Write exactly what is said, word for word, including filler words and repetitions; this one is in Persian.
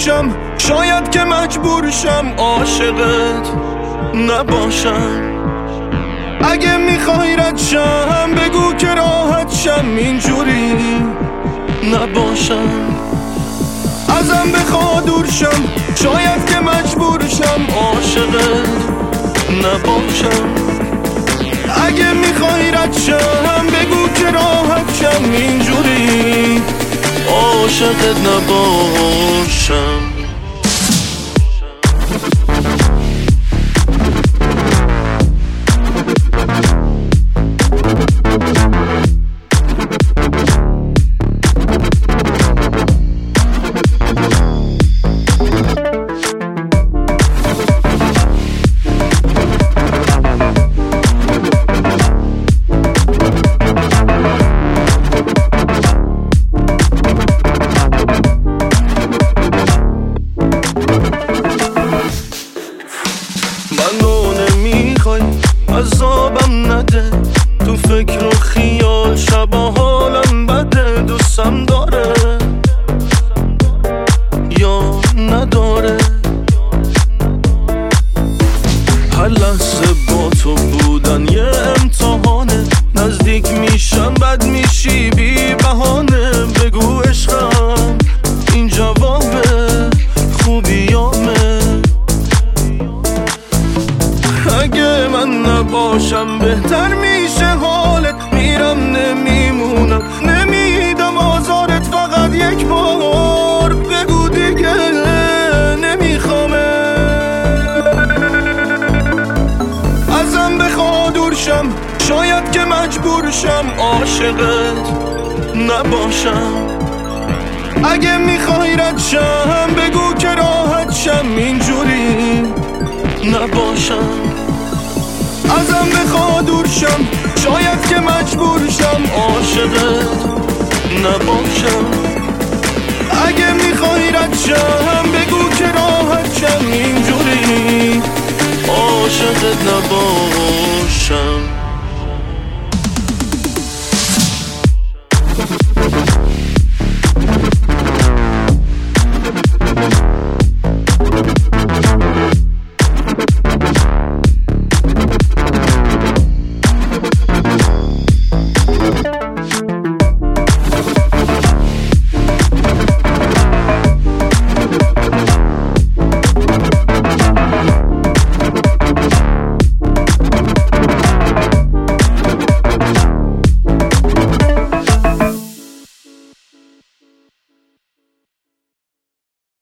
شم، شاید که مجبور شم عاشقت نباشم. اگه میخوای رد شم بگو که راحت شم، اینجوری نباشم. ازم بخوا دور شم، شاید که مجبور شم عاشقت نباشم. اگه میخوای رد شم بگو که راحت شم، اینجوری عاشقت نباشم. منو نمیخوای عذابم نده، تو فکر و خیال شبا حالم بده. دوستم داره یا نداره، هر لحظه با تو بودن یه امتحانه. نزدیک میشم بد میشی بی بهانه. بگو عشقم این جوابه خوبیامه. اگه من نباشم بهتر میشه حالت، میرم نمیمونم نمیدم آزارت. فقط یک بار بگو دیگه نمیخوامه. ازم بخوا دور شم، شاید که مجبور شم عاشقت نباشم. اگه میخوای رد شم بگو که راحت شم، اینجوری نباشم. ازم بخوا دور شم، شاید که مجبور شم عاشقت نباشم. اگه میخوای رد شم بگو که راحت شم، اینجوری عاشقت نباشم.